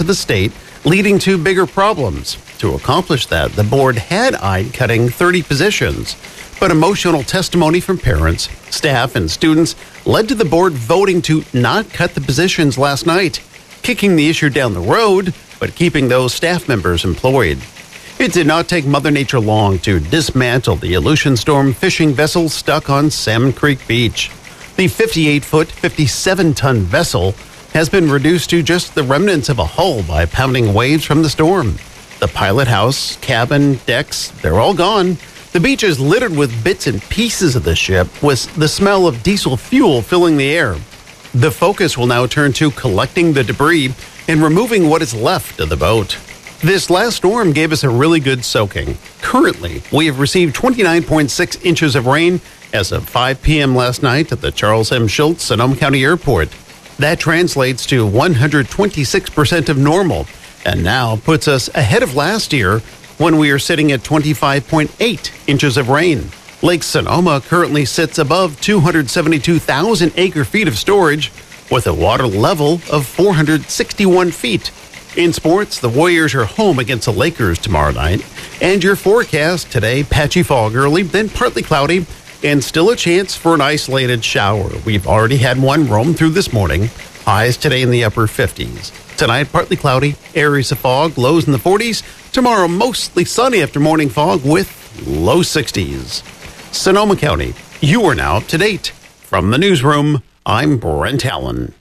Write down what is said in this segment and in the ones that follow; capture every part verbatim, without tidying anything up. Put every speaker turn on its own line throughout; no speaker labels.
to the state, leading to bigger problems. To accomplish that, the board had eyed cutting thirty positions, but emotional testimony from parents, staff, and students led to the board voting to not cut the positions last night, kicking the issue down the road, but keeping those staff members employed. It did not take Mother Nature long to dismantle the Aleutian Storm fishing vessel stuck on Salmon Creek Beach. The fifty-eight foot, fifty-seven ton vessel has been reduced to just the remnants of a hull by pounding waves from the storm. The pilot house, cabin, decks, they're all gone. The beach is littered with bits and pieces of the ship, with the smell of diesel fuel filling the air. The focus will now turn to collecting the debris and removing what is left of the boat. This last storm gave us a really good soaking. Currently, we have received twenty-nine point six inches of rain as of five p.m. last night at the Charles M. Schultz Sonoma County Airport. That translates to one hundred twenty-six percent of normal, and now puts us ahead of last year when we are sitting at twenty-five point eight inches of rain. Lake Sonoma currently sits above two hundred seventy-two thousand acre feet of storage with a water level of four hundred sixty-one feet. In sports, the Warriors are home against the Lakers tomorrow night. And your forecast today, patchy fog early, then partly cloudy, and still a chance for an isolated shower. We've already had one roam through this morning. Highs today in the upper fifties. Tonight, partly cloudy, areas of fog, lows in the forties. Tomorrow, mostly sunny after morning fog with low sixties. Sonoma County, you are now up to date. From the newsroom, I'm Brent Allen.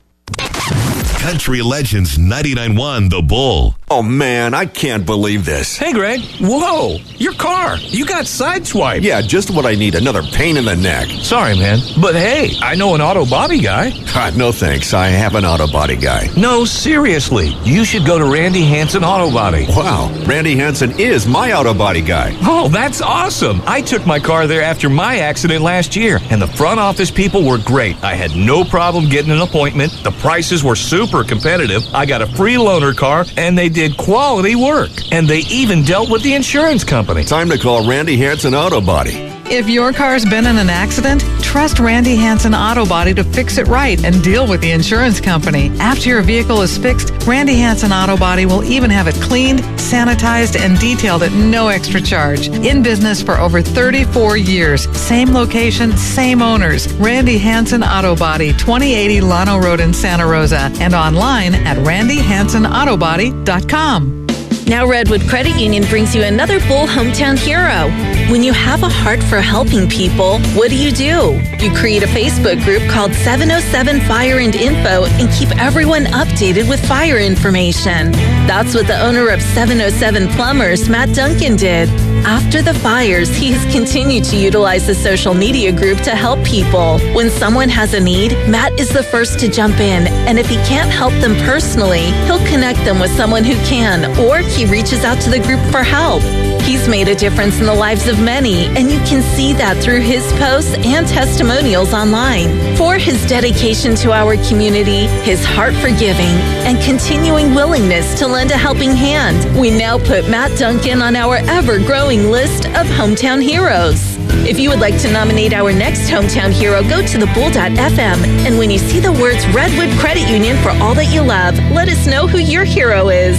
Country Legends ninety-nine point one The Bull.
Oh, man, I can't believe this.
Hey, Greg. Whoa, your car. You got sideswiped.
Yeah, just what I need. Another pain in the neck.
Sorry, man. But hey, I know an auto body guy.
God, no thanks. I have an auto body guy.
No, seriously. You should go to Randy Hansen Auto Body.
Wow, Randy Hansen is my auto body guy.
Oh, that's awesome. I took my car there after my accident last year, and the front office people were great. I had no problem getting an appointment. The prices were super competitive. I got a free loaner car, and they did quality work. And they even dealt with the insurance company.
Time to call Randy Hansen Auto Body.
If your car's been in an accident, trust Randy Hansen Auto Body to fix it right and deal with the insurance company. After your vehicle is fixed, Randy Hansen Auto Body will even have it cleaned, sanitized, and detailed at no extra charge. In business for over thirty-four years. Same location, same owners. Randy Hansen Auto Body, twenty eighty Llano Road in Santa Rosa, and online at randy hansen auto body dot com.
Now Redwood Credit Union brings you another Bull Hometown Hero. When you have a heart for helping people, what do you do? You create a Facebook group called seven oh seven Fire and Info and keep everyone updated with fire information. That's what the owner of seven oh seven Plumbers, Matt Duncan, did. After the fires, he has continued to utilize the social media group to help people. When someone has a need, Matt is the first to jump in, and if he can't help them personally, he'll connect them with someone who can, or he reaches out to the group for help. He's made a difference in the lives of many, and you can see that through his posts and testimonials online. For his dedication to our community, his heart for giving, and continuing willingness to lend a helping hand, we now put Matt Duncan on our ever-growing list of Hometown Heroes. If you would like to nominate our next Hometown Hero, go to the bull dot f m, and when you see the words Redwood Credit Union for all that you love, let us know who your hero is.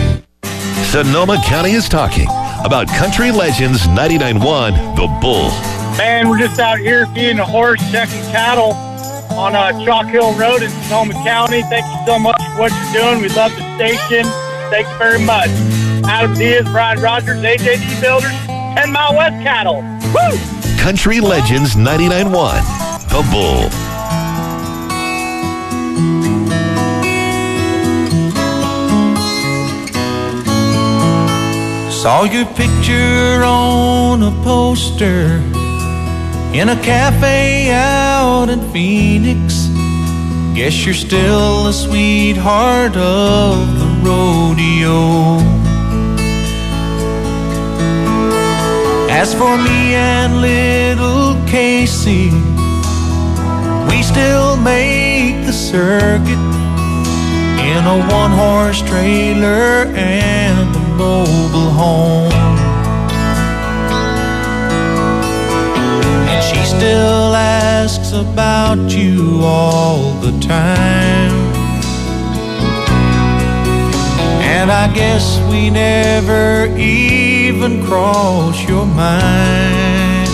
Sonoma County is talking about Country Legends ninety-nine point one The Bull.
Man, we're just out here feeding a horse, checking cattle on uh, Chalk Hill Road in Sonoma County. Thank you so much for what you're doing. We love the station. Thank you very much. Adam Diaz, Brian Rogers, A J D Builders, ten Mile West Cattle. Woo!
Country Legends ninety-nine point one The Bull.
Saw your picture on a poster in a cafe out in Phoenix. Guess you're still a sweetheart of the rodeo. As for me and little Casey, we still make the circuit in a one-horse trailer and a mobile home. And she still asks about you all the time. and I guess we never even cross your mind.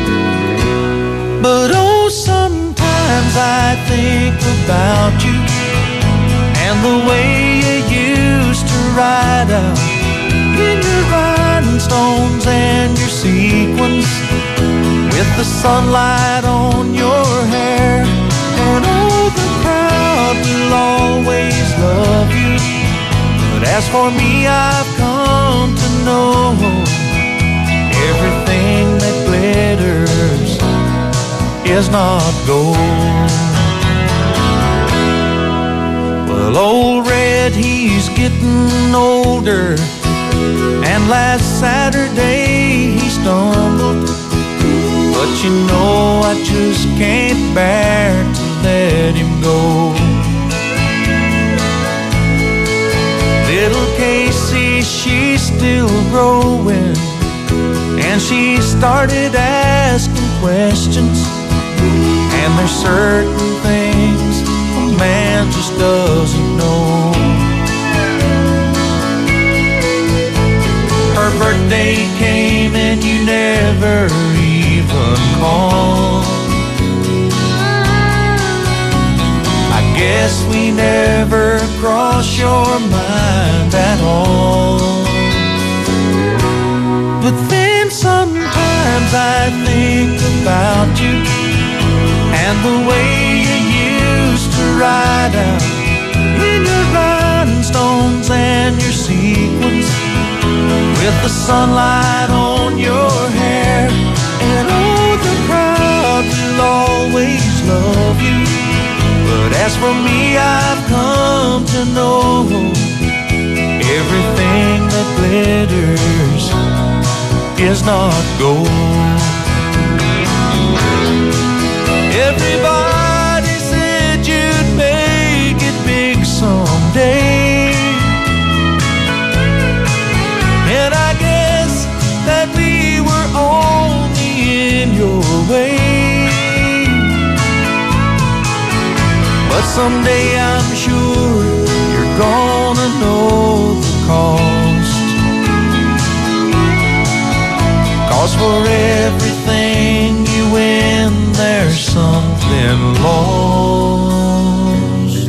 But oh, sometimes I think about you and the way you used to ride out in your rhinestones and your sequins, with the sunlight on your hair. And oh, the crowd will always love you. But as for me, I've come to know everything that glitters is not gold. Well, old Red, he's getting older, and last Saturday he stumbled. But you know I just can't bear to let him go. Little Casey, she's still growing, and she started asking questions. And there's certain things a man just doesn't know. Her birthday came and you never even called. I guess we never crossed your mind at all. But then sometimes I think about you and the way you used to ride out in your rhinestones and your sequins, with the sunlight on your hair. And oh, the crowd will always love you. But as for me, I've come to know everything that glitters is not gold. Everybody said you'd make it big someday, and I guess that we were only in your way. But someday I'm sure you're gonna know the cost. 'Cause for everything you win, there's something lost.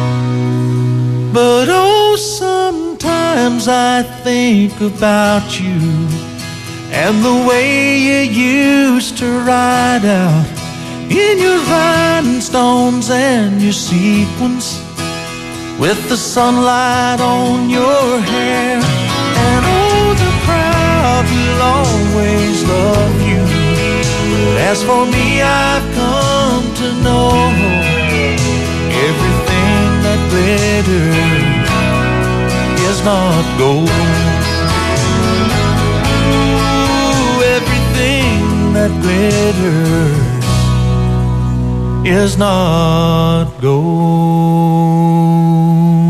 But oh, sometimes I think about you and the way you used to ride out in your rhinestones and your sequins, with the sunlight on your hair. And oh, the crowd will always love you. But as for me, I've come to know everything that glitters is not gold. Ooh, everything that glitters is not gold.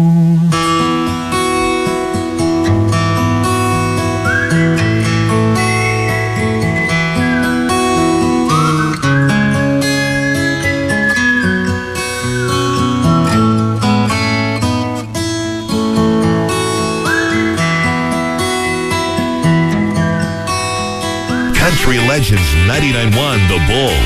Country Legends ninety-nine point one The Bull.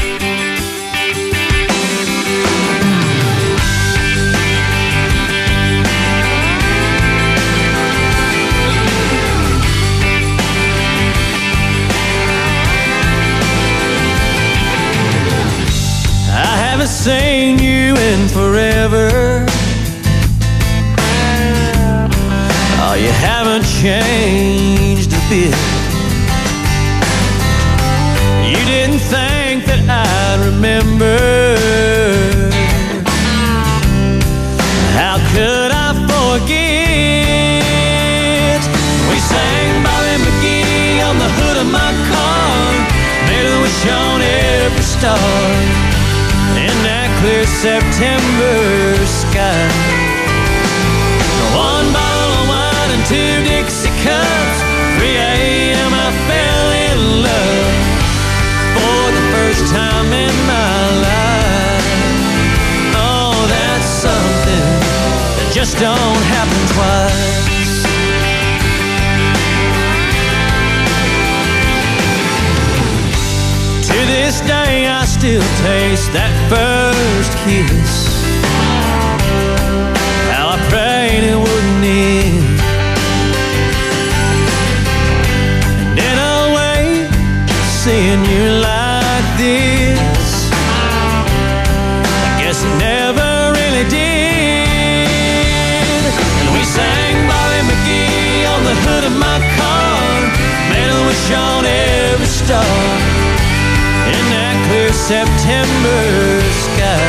Seen you in forever. Oh, you haven't changed a bit. You didn't think that I'd remember. How could I forget? We sang Bobby McGee on the hood of my car, made a wish on every star in that clear September sky. One bottle of wine and two Dixie cups. three a.m. I fell in love for the first time in my life. Oh, that's something that just don't happen twice. still taste that first kiss. How I prayed it wouldn't end. And in a way, seeing you like this, I guess it never really did. And we sang Bobby McGee on the hood of my car, made a wish on every star in that clear September sky.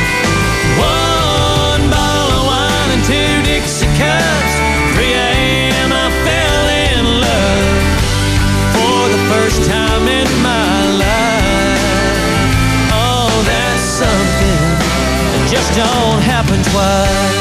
One bottle of wine and two Dixie cups, three a.m. I fell in love for the first time in my life. Oh, that's something that just don't happen twice.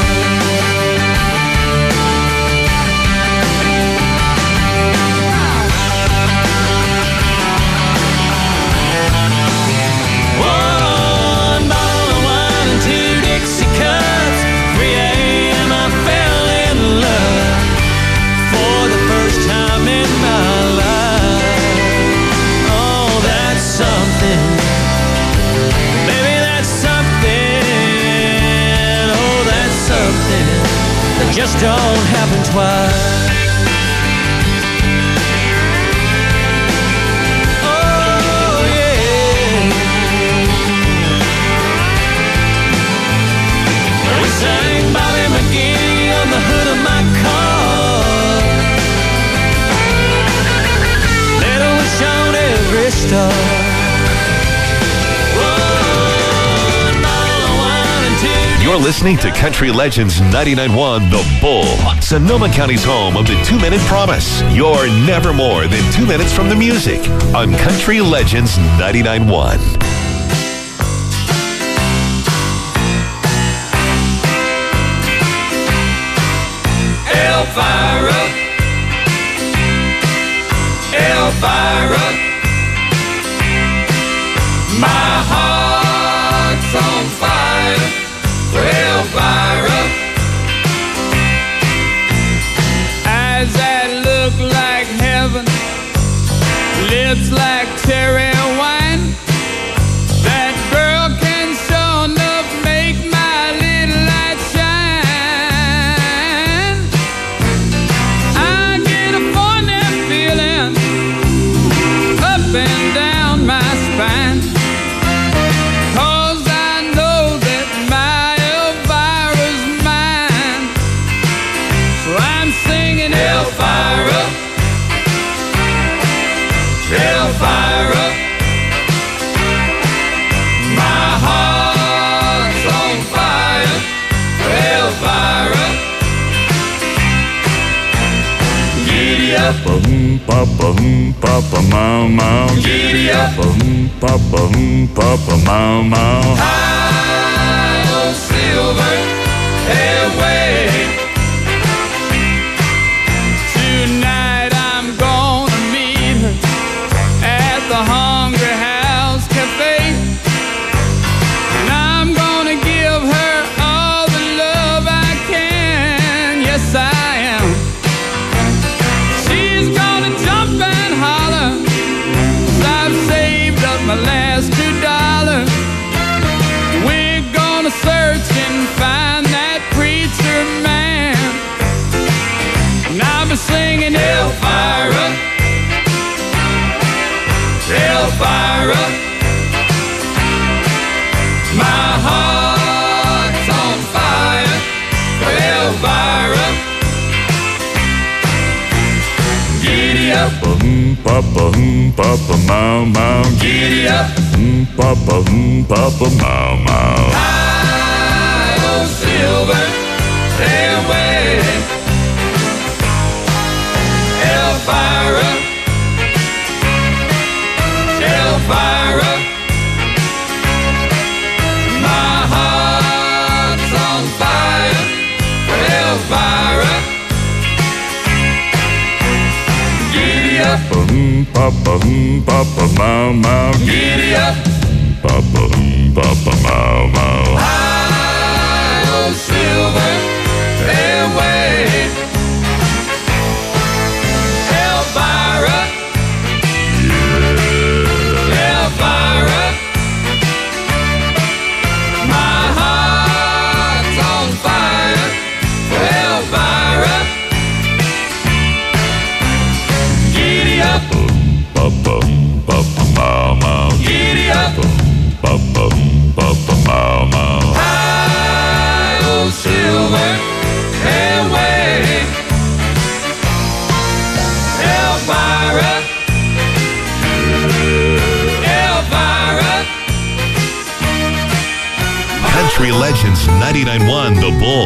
Just don't happen twice. Oh, yeah. We sang Bobby McGee on the hood of my car. Let a wish on every star.
You're listening to Country Legends ninety-nine point one The Bull, Sonoma County's home of the two-minute promise. You're never more than two minutes from the music on Country Legends ninety-nine point one.
Elvira, Elvira, my heart's on fire. Elvira, eyes that look like heaven, lips like cherry wine. That girl can sure enough make my little light shine. I get a funny feeling up and down my spine. Elvira, my heart's on fire. Elvira, giddy up,
boom, papa, boom, papa, mau, mau.
Giddy up,
boom, papa, boom, papa, mau, mau.
High on silver airway. Tonight I'm gonna meet her at the Hungry House Cafe, and I'm gonna give her all the love I can. Yes, I am. She's gonna jump and holler, 'cause I've saved up my last two dollars. We're gonna search and find that preacher man, and I'll be singing Elvira, Elvira, my heart's on fire. Elvira, giddy up,
boom, papa, boom, papa, mau, mau.
giddy up,
Boom, papa, boom, papa, mau, mau.
high on silver airway. Elvira, Elvira, my heart's on fire. Elvira, giddy up,
Boom, papa, boom, papa, mau, mau.
giddy up,
Papa, boom, papa, mau, mau.
high on silver airway. Elvira, Elvira,
Legends ninety-nine point one The Bull.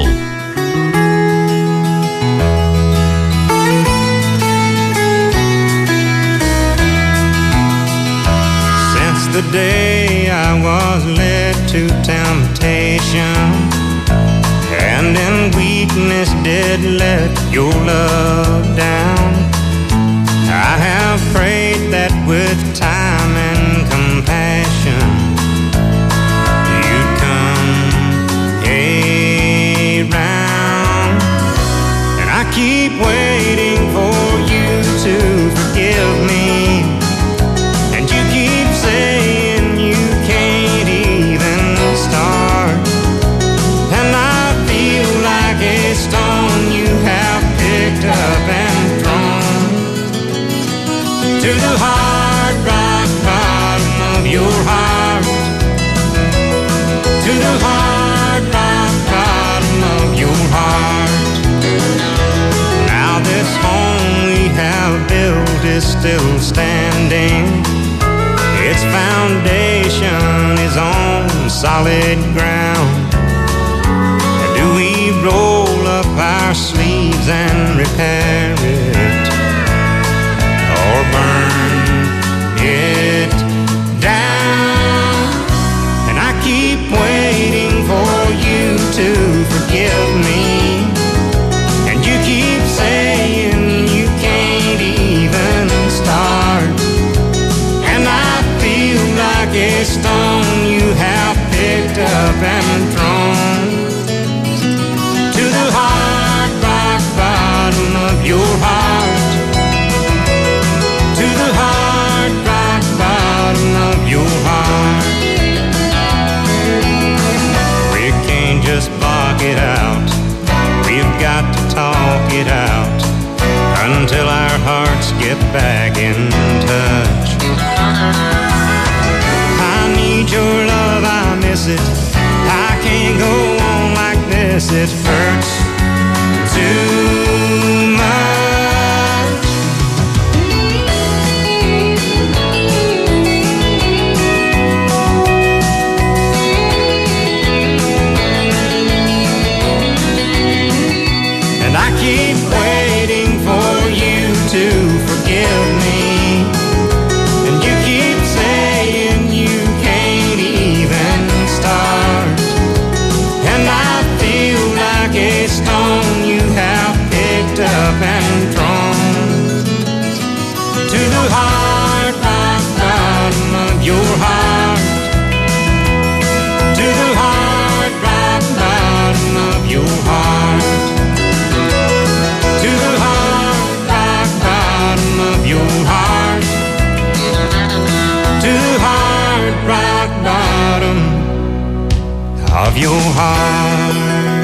Since the day I was led to temptation, and in weakness did let your love down, I have prayed that with time and compassion you'd come around. And I keep waiting for you to forgive me, and you keep saying you can't even start. And I feel like a stone you have picked up and thrown to the hard rock bottom of your heart, to the hard rock bottom of your heart. Now this home we have built is still standing. Its foundation is on solid ground. Do we roll up our sleeves and repair it, or burn it down? And I keep waiting for you to forgive me, and you keep saying you can't even start. And I feel like a stone you have picked up and thrown to the hard rock bottom of your heart, to the hard rock bottom of your heart. We can't just block it out, we've got to talk it out until our hearts get back in touch. I need your love, I miss it, I can't go on like this, it hurts too much. And I keep waiting for you to forgive me, and you keep saying you can't even start. And I feel like a stone you have picked up and thrown to the hard rock bottom of your heart, to the hard rock bottom of your heart, to the hard rock bottom of your heart, to the hard rock bottom of your heart.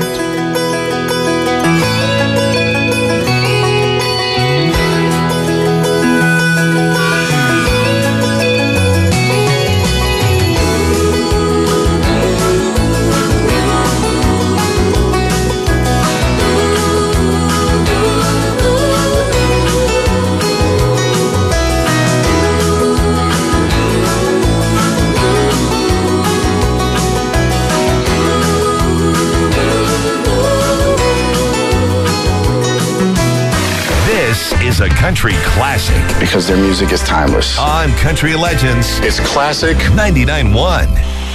Is a country classic
because their music is timeless.
On Country Legends,
it's classic
ninety-nine point one.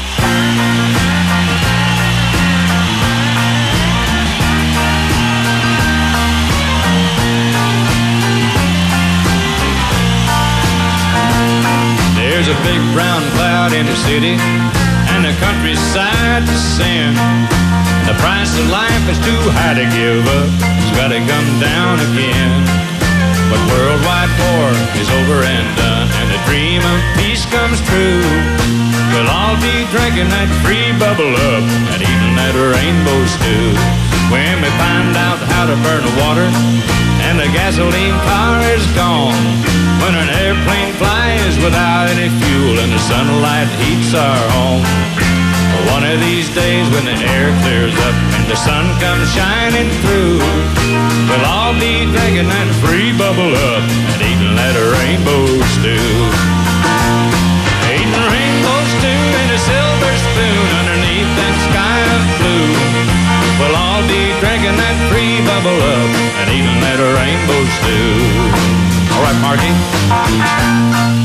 There's a big brown cloud in the city and the countryside to sin. The price of life is too high to give up, it's gotta come down again. But worldwide war is over and done, and the dream of peace comes true. We'll all be drinking that free bubble up and eating that rainbow stew. When we find out how to burn the water and the gasoline car is gone, when an airplane flies without any fuel and the sunlight heats our home. One of these days when the air clears up and the sun comes shining through, we'll all be drinking that free bubble up and eating that rainbow stew. Eating rainbow stew in a silver spoon underneath that sky of blue. rainbow stew. All right, Marky.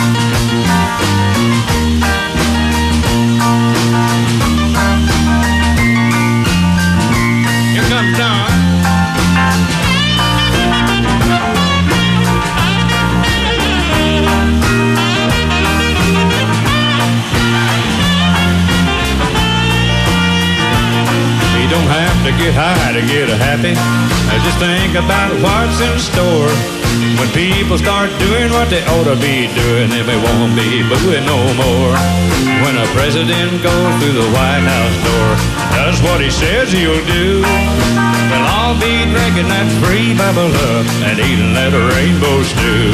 Here comes Don. You don't have to get high to get a happy. I just think about what's in store. When people start doing what they ought to be doing, then we won't be booing no more. When a president goes through the White House door, does what he says he'll do, we'll all be drinking that free bubble up and eating that rainbow stew.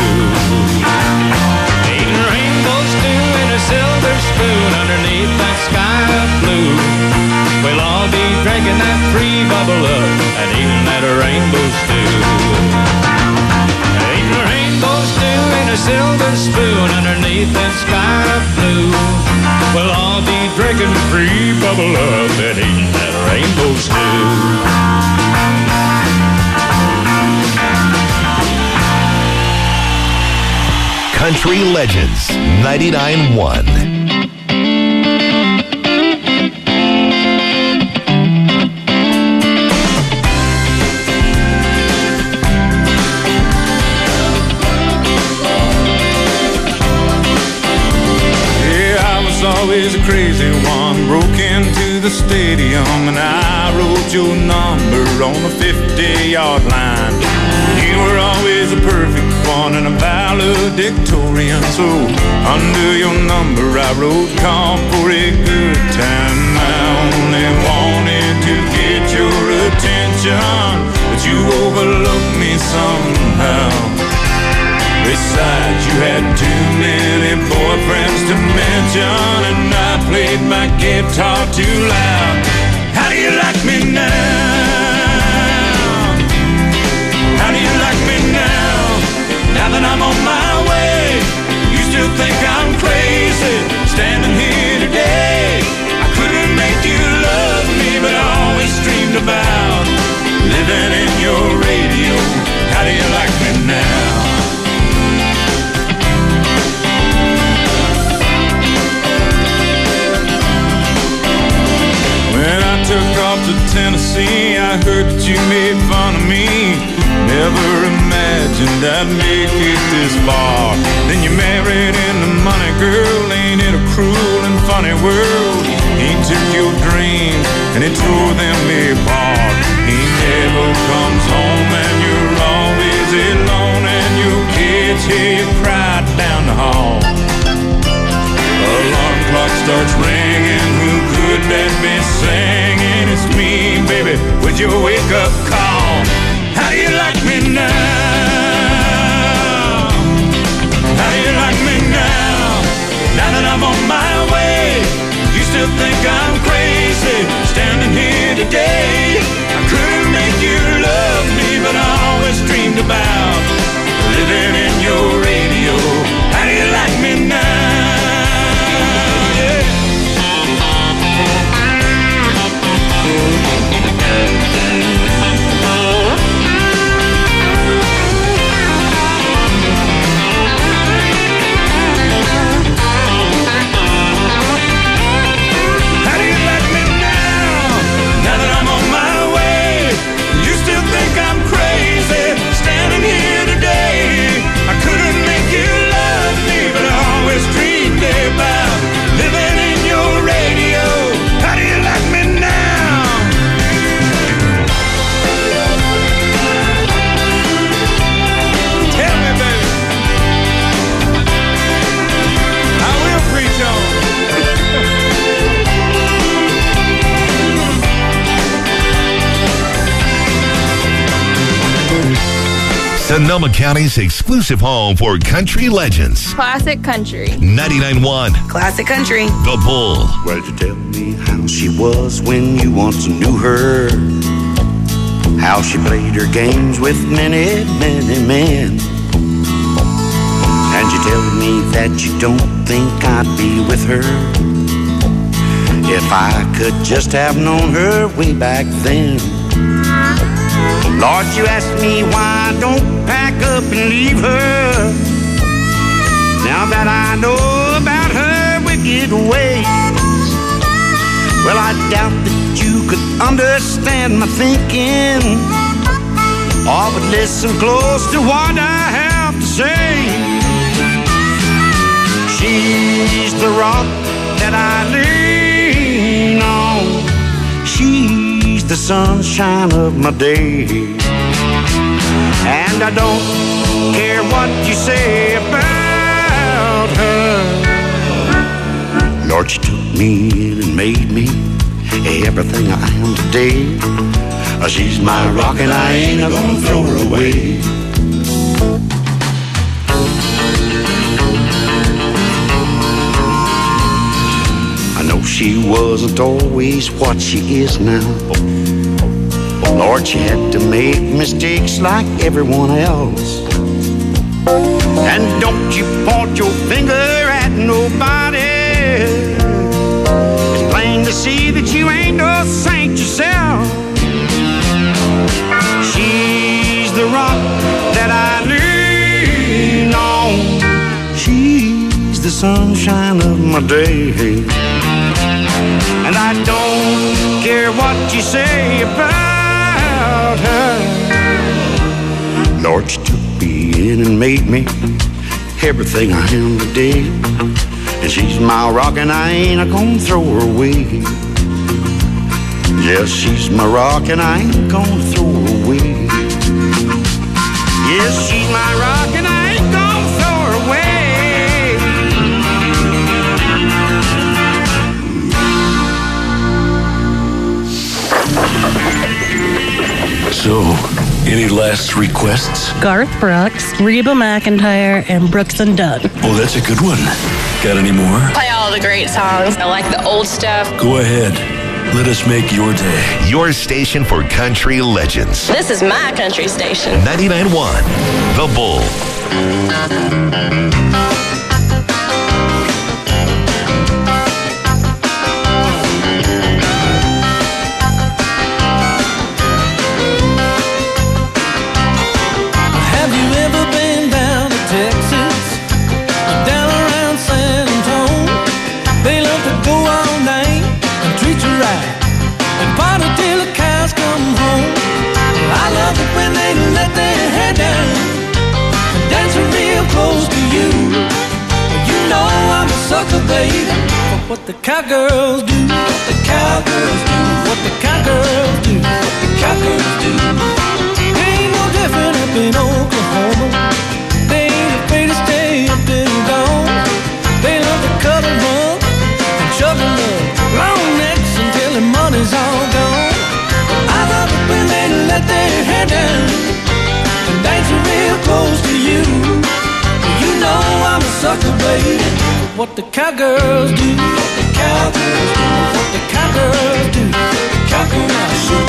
Eating rainbow stew in a silver spoon underneath that sky of blue. We'll all be drinking that free bubble up and eating that rainbow stew. Eating rainbow stew in a silver spoon underneath that sky of blue. We'll all be drinking free bubble up and eating that rainbow stew.
Country Legends ninety-nine point one.
Always a crazy one, broke into the stadium and I wrote your number on the fifty-yard line. You were always a perfect one and a valedictorian, so under your number I wrote call for a good time. I only wanted to get your attention, but you overlooked me somehow. Besides, you had too many boyfriends to mention, and I played my guitar too loud. How do you like me now? How do you like me now? Now that I'm on my way, you still think I'm crazy, standing here today. I couldn't make you love me, but I always dreamed about living in your radio. How do you like me now? When I took off to Tennessee, I heard that you made fun of me. Never imagined I'd make it this far. Then you married into money, girl. Ain't it a cruel and funny world? He took your dreams and he tore them apart. He never comes home and you're always alone, and your kids hear you cry down the hall. Alarm clock starts ringing, who could that be singing? It's me, baby, with your wake-up call. How do you like me now? How do you like me now? Now that I'm on my way, you still think I'm crazy, standing here today. I couldn't make you love me, but I always dreamed about living in your radio. How do you like me now?
Sonoma County's exclusive home for country legends.
Classic country.
ninety-nine point one.
Classic country.
The Bull.
Well, you tell me how she was when you once knew her, how she played her games with many, many men. And you tell me that you don't think I'd be with her if I could just have known her way back then. Lord, you ask me why I don't pack up and leave her. Now that I know about her wicked ways, well, I doubt that you could understand my thinking, or would listen close to what I have to say. She's the rock that I lean on. She's the sunshine of my day. And I don't care what you say about her. Lord, she took me in and made me everything I am today. She's my rock and I ain't gonna throw her away. I know she wasn't always what she is now. Lord, she had to make mistakes like everyone else. And don't you point your finger at nobody. It's plain to see that you ain't no saint yourself. She's the rock that I lean on. She's the sunshine of my day. And I don't care what you say about her. Lord, she took me in and made me everything I am today. And she's my rock and I ain't gonna throw her away. Yes, she's my rock and I ain't gonna throw her away. Yes, she's my rock and I ain't gonna throw her away.
So, any last requests?
Garth Brooks, Reba McEntire, and Brooks and Dunn.
Oh, that's a good one. Got any more?
Play all the great songs. I like the old stuff.
Go ahead. Let us make your day.
Your station for country legends.
This is my country station.
ninety-nine point one, The Bull.
Have you ever been down to Texas? Down around San Antonio? They love to go all night and treat you right and party till the cows come home. I love it when they let their hair down and dancing real close to you. You know I'm a sucker, baby, for what the cowgirls do. What the cowgirls do. What the cowgirls do. What the cowgirls do. They ain't no different up in Oklahoma. They ain't afraid to stay up till dawn. They love to cuddle up and shovel up long necks until the money's all gone. I love it when they let their hair down and dancing real close to you. You know I'm a sucker, baby, for what the cowgirls do. What the cowgirls do. What the cowgirls do. The cowgirls do.